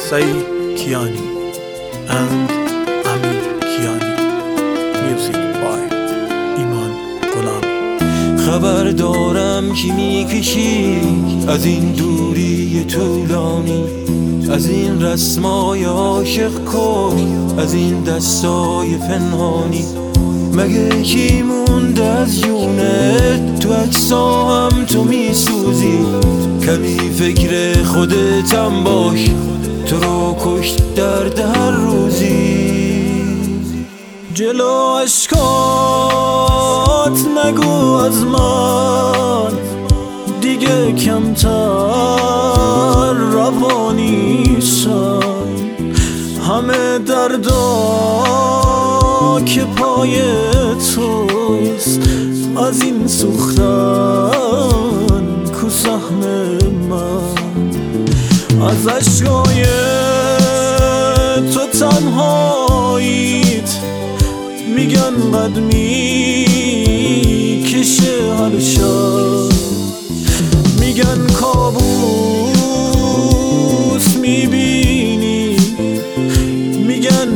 Saeed Kiani and Amir Kiani. Music by ایمان غلامی. خبر دارم که میکشی از این دوری طولانی، از این رسمای عاشق کن، از این دستای پنهانی. مگه کی مونده از جونت؟ تو عکسا هم تو میسوزی. کمی فکر خودتم باش، تو رو کشت درد هر روزی. جلو عشقات نگو از من دیگه کمتر روانی شد. همه دردا که پای توست، از این سوختن کو سهم من. از عشقای تو تنهاییت میگن قد میکشه هر شب. میگن کابوس میبینی، میگن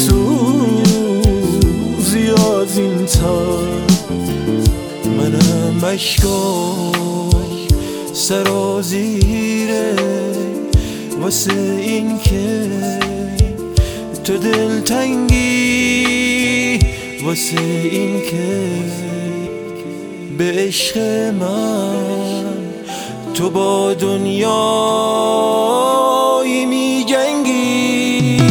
میسوزی از این تن. منم اشکای سرازیره واسه این که تو دلتنگی، واسه این که به عشق من تو با دنیایی میجنگی.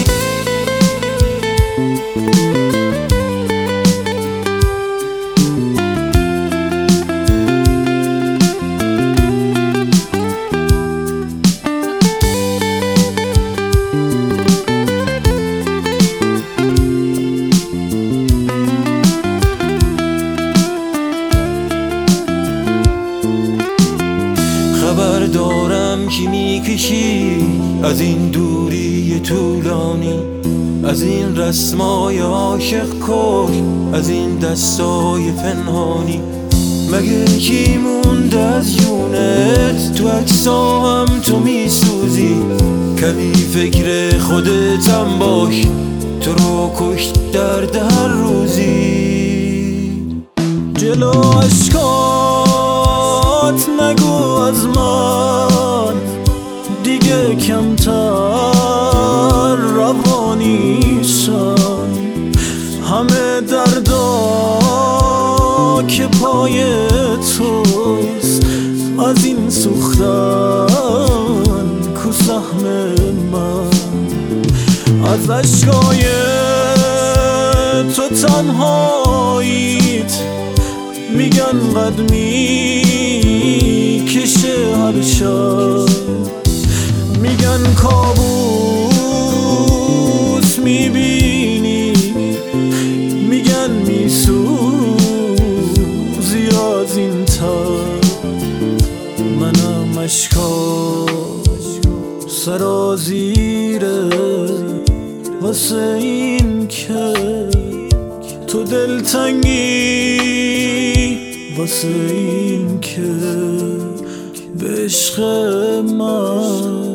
خبر دارم که میکشی از این دوری طولانی، از این رسمای عاشق کن، از این دستای پنهانی. مگه کی مونده از جونت؟ تو عکسا هم تو میسوزی. کمی فکر خودتم باش، تو رو کشت درد هر روزی. جلو عشقات نگو از من دیگه کمتر روانی شد. همه دردا که پای توست، از این سوختن کو سهم من. از عشقای تو تنهاییت میگن قد میکشه هر شب. میگن کابوس میبینی، میگن میسوزی از این تن. منم اشکا سرازیره واسه این که تو دلتنگی، واسه این که به عشق من